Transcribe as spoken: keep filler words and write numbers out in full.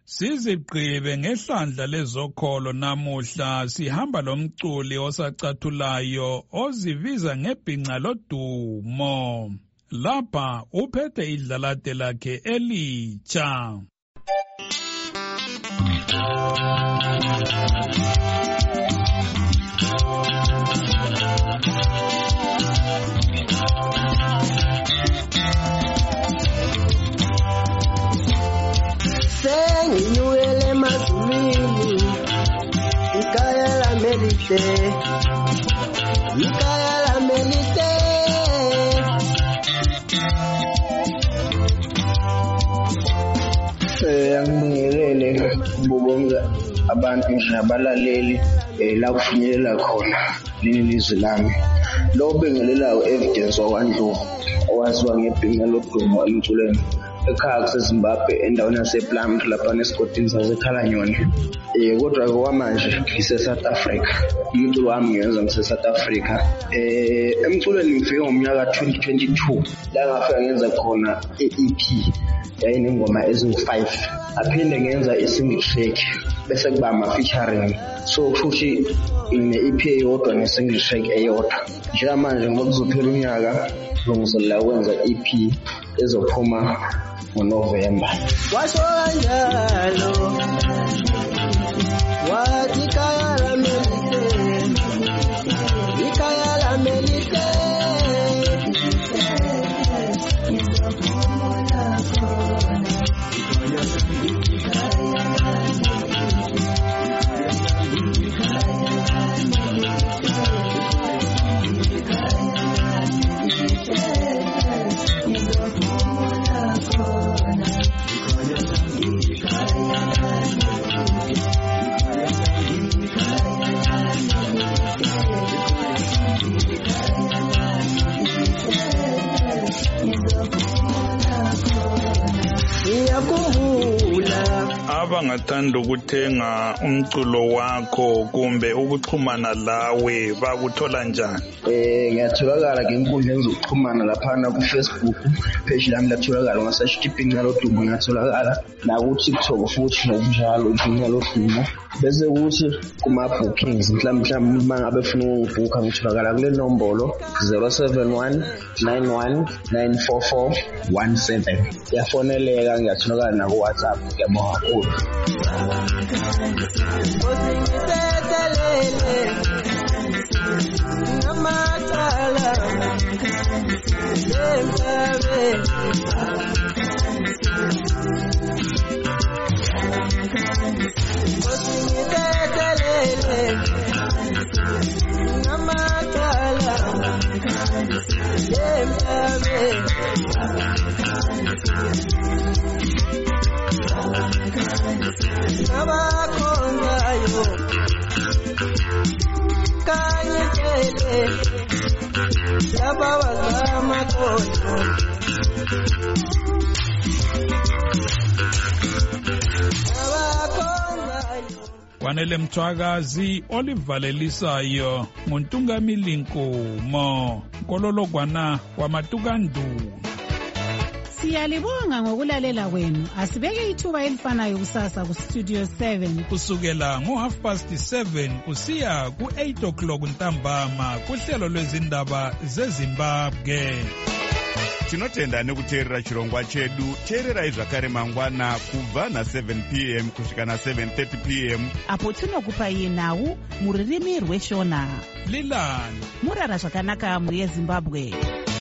Sizigqibe ngehlandla lezokholo namuhla sihamba lomculi osacathulayo oziviza ngebhinqa lodumo. Lapha uphethe idlalate lakhe elitsha. Senginyuele mazulwini ikaya la melite ikaya la melite Angibingelele bonke abantu nabalaleli la kufinyelela khona leli lizwe lami. Lo bengelelayo evidence wakwaNdlovu owaziwa ngebhinqa lodumo emculweni ekhaya kuseZimbabwe endaweni yasePlumtree lapha esigodini saseKhalanyoni. Eh kodwa kwamanje ngise South Africa. Umculo wami ngiyenza ngise South Africa. Eh emculweni ngifike ngomnyaka twenty twenty-two la ngafika ngenza khona i-E P yayinengoma eziwu-five. Aphinde ngenza i-single track bese kuba ama-featuring. So kushuthi ine-E P eyodwa ne-single track eyodwa. Njengamanje ngoba kuzophela unyaka ngizolila ukwenza i-E P ezophuma ngoNovember. Washo kanjalo wathi kaya la melite ikaya la melite Abangathanda ukuthenga umculo wakho kumbe ukuxhumana lawe bakuthola njani? Eh ngiyatholakala ngenkundla zokuxhumana lapha ku Facebook page lami latholakala ngasearch ibhinqa lodumo ngiyatholakala na ku TikTok futhi nokunjalo ibhinqa lodumo. Bese kuthi kuma bookings mhlawumbe mhlawumbe mangabe ufuna ukubooka ngitholakala kule nombolo zero seven one nine one nine four four one seven. Yafoneleka ngiyatholakala na ku WhatsApp. Ngiyabonga kakhulu. Kwanele Mthwakazi olivalelisayo nguntungamili Nkomo kolologwana wamatukandu. Siyalibonga ngokulalela kwenu. Asibeke ithuba elifanayo kusasa ku Studio seven kusukela ngo half past seven kusiya ku eight o'clock ntambama kuhlelo lwezindaba zeZimbabwe. Tinotenda nekuteerera chirongwa chedu. Teerera zvakare mangwana kubva na seven p m kusvika na seven thirty p m apo tinokupai nhau muririmi rweshona. Lilani murara zvakanaka muri yeZimbabwe.